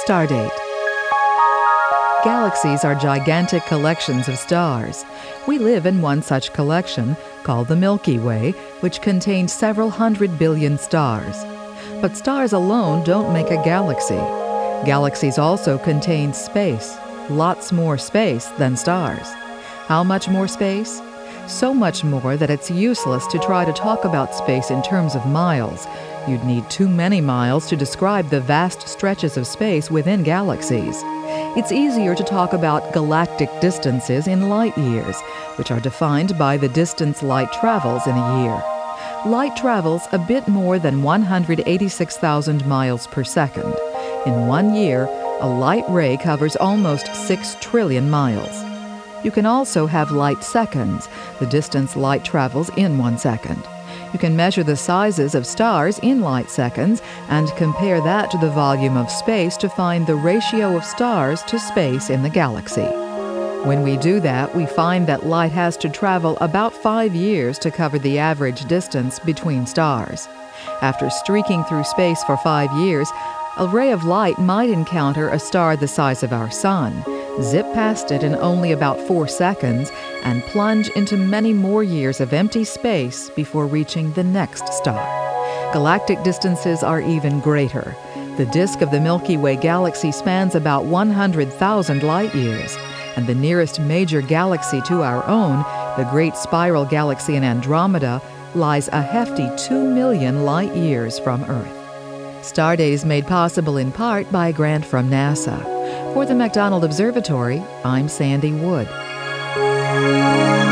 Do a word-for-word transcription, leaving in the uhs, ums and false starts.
Stardate. Galaxies are gigantic collections of stars. We live in one such collection, called the Milky Way, which contains several hundred billion stars. But stars alone don't make a galaxy. Galaxies also contain space, lots more space than stars. How much more space? So much more that it's useless to try to talk about space in terms of miles. You'd need too many miles to describe the vast stretches of space within galaxies. It's easier to talk about galactic distances in light years, which are defined by the distance light travels in a year. Light travels a bit more than one hundred eighty-six thousand miles per second. In one year, a light ray covers almost six trillion miles. You can also have light seconds, the distance light travels in one second. You can measure the sizes of stars in light seconds and compare that to the volume of space to find the ratio of stars to space in the galaxy. When we do that, we find that light has to travel about five years to cover the average distance between stars. After streaking through space for five years, a ray of light might encounter a star the size of our sun, zip past it in only about four seconds, and plunge into many more years of empty space before reaching the next star. Galactic distances are even greater. The disk of the Milky Way galaxy spans about one hundred thousand light years, and the nearest major galaxy to our own, the Great Spiral Galaxy in Andromeda, lies a hefty two million light years from Earth. Stardate is made possible in part by a grant from NASA. For the McDonald Observatory, I'm Sandy Wood.